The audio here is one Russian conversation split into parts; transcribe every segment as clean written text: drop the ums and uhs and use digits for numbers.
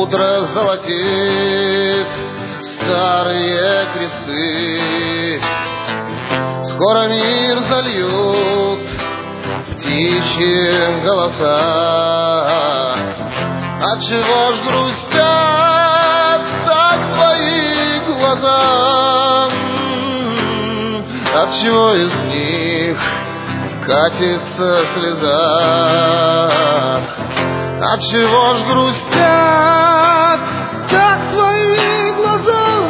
Утро золотит старые кресты, скоро мир зальют птичьи голоса. Отчего ж грустят так твои глаза? Отчего из них катится слеза? Отчего ж грустят так твои глаза?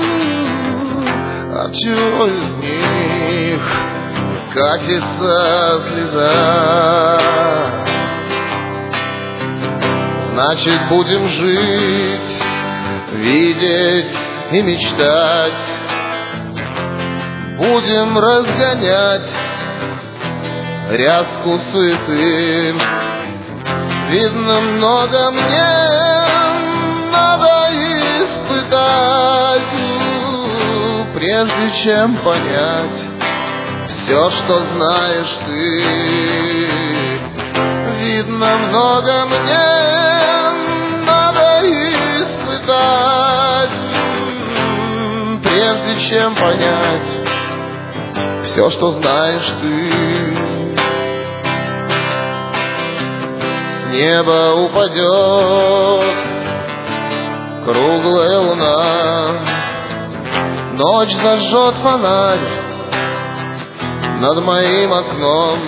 Отчего из них катится слеза? Значит, будем жить, видеть и мечтать, будем разгонять ряску суеты. Видно, много мне надо испытать, прежде чем понять все, что знаешь ты. Видно, много мне надо испытать, прежде чем понять все, что знаешь ты. С неба упадет круглая луна, ночь зажжет фонарь над моим окном.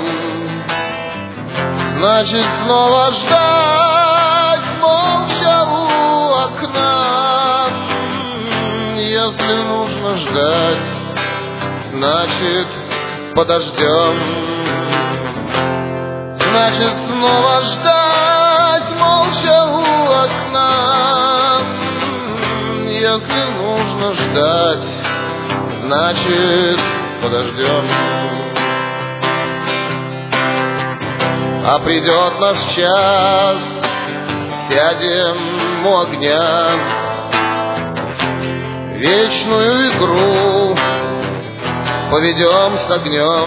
Значит, снова ждать молча у окна. Если нужно ждать, значит, подождем. Значит, снова ждать молча у окна. Если нужно ждать, значит, подождем. А придет наш час, сядем у огня, вечную игру поведем с огнем.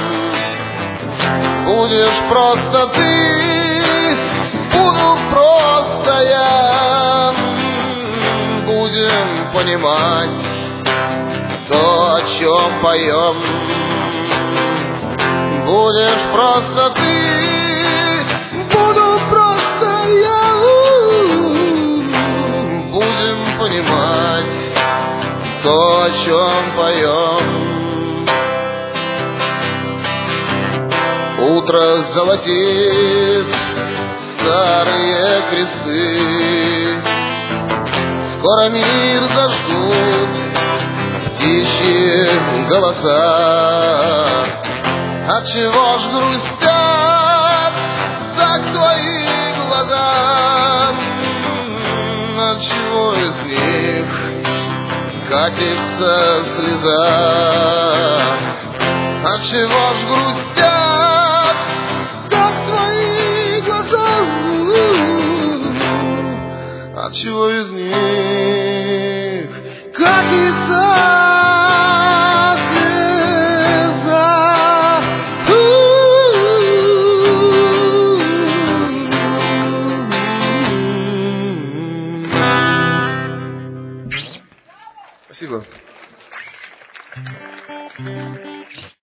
Будешь просто ты, буду просто я. Будем понимать то, о чем поем. Будешь просто ты, буду просто я. Будем понимать то, о чем поем. Утро золотит старые кресты, скоро мир зажгут птичьи голоса. Отчего ж грустят так твои глаза? Отчего из них катится слеза? Отчего ж грустят так твои глаза? Отчего из них катится Спасибо.